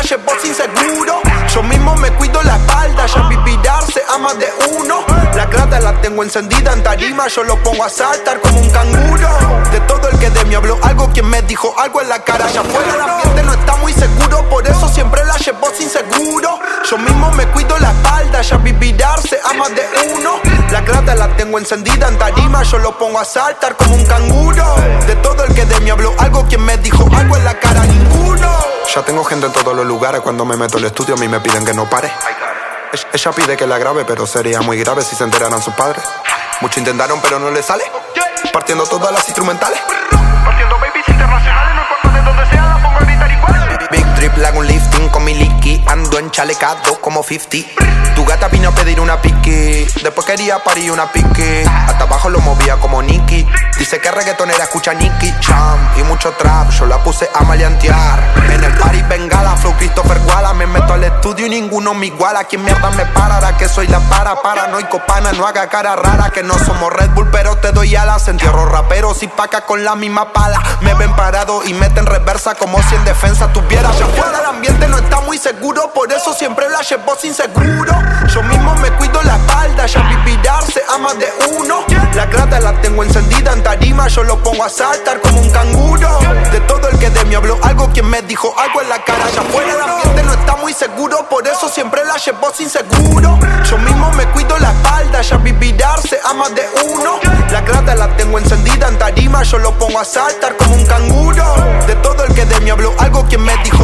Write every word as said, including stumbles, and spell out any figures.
llevo sin seguro. Yo mismo me cuido la espalda, ya vivirarse a más de uno. La grada la tengo encendida en tarima, yo lo pongo a saltar como un canguro. De todo el que de mí habló algo, quien me dijo algo en la cara. Allá afuera el ambiente no está muy seguro, por eso siempre la llevo sin seguro. Yo mismo me cuido la espalda, ya vivirarse a más de uno. La grada la tengo encendida en tarima, yo lo pongo a saltar como un canguro. De todo el que de mí habló algo, quien me dijo algo en la cara, ninguno. Ya tengo gente en todos los lugares, cuando me meto al estudio a mí me piden que no pare. Ella pide que la grabe, pero sería muy grave si se enteraran sus padres. Muchos intentaron pero no les sale, partiendo todas las instrumentales. Partiendo babies internacionales, no importa de dónde sea, la pongo a gritar igual. Big drip, le hago un lifting con mi liqui, ando enchalecado como cincuenta. Tu gata vino a pedir una piqui, después quería parir una piqui. Hasta abajo lo movía como Nicky. Dice que reggaetonera escucha Nicky Jam y mucho trap, yo la puse a maleantear. En el party bengala, flow Christopher Guala. Me meto al estudio y ninguno me iguala. ¿Quién mierda me parará? Que soy la para, paranoico pana. No haga cara rara, que no somos Red Bull pero te doy alas. Entierro raperos y paca con la misma pala. Me ven parado y meten reversa como si en defensa tuviera. Ya fuera el ambiente no está muy seguro, por eso siempre la llevo sin seguro. Yo mismo me cuido la espalda, ya vivirarse a más de uno. La grada la tengo encendida en tarima, yo lo pongo a saltar como un canguro. De todo el que de mí habló algo, quien me dijo algo en la cara. Ya fuera el ambiente no está muy seguro, por eso siempre la llevo sin seguro. Yo mismo me cuido la espalda, ya vivirarse a más de uno. La grada la tengo encendida en tarima, yo lo pongo a saltar como un canguro. De todo el que de mí habló algo, quien me dijo